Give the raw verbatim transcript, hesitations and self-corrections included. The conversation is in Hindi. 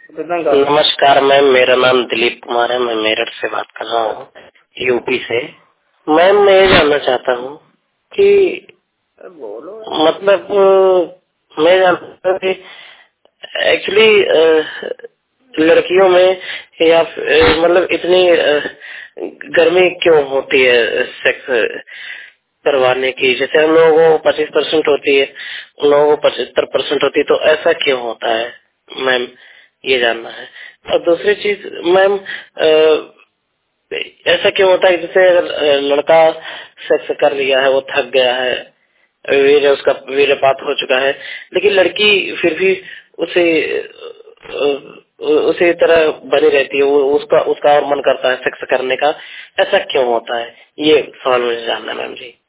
नमस्कार मैम, मेरा नाम दिलीप कुमार है। मैं मेरठ से बात कर रहा हूँ, यूपी से। मैम मैं ये जानना चाहता हूँ कि मतलब अ, मैं जानता हूँ कि एक्चुअली लड़कियों में या फिर, मतलब इतनी अ, गर्मी क्यों होती है सेक्स करवाने की? जैसे हम लोगों को पच्चीस परसेंट होती है, उन लोगों को पचहत्तर परसेंट होती है, तो ऐसा क्यों होता है मैम, ये जानना है। और दूसरी चीज मैम, अ, ऐसा क्यों होता है जैसे अगर अ, लड़का सेक्स कर लिया है, वो थक गया है, वीर्य उसका वीर्यपात हो चुका है, लेकिन लड़की फिर भी उसे अ, उसी तरह बनी रहती है, वो उसका उसका और मन करता है सेक्स करने का, ऐसा क्यों होता है? ये सवाल मुझे जानना है मैम जी।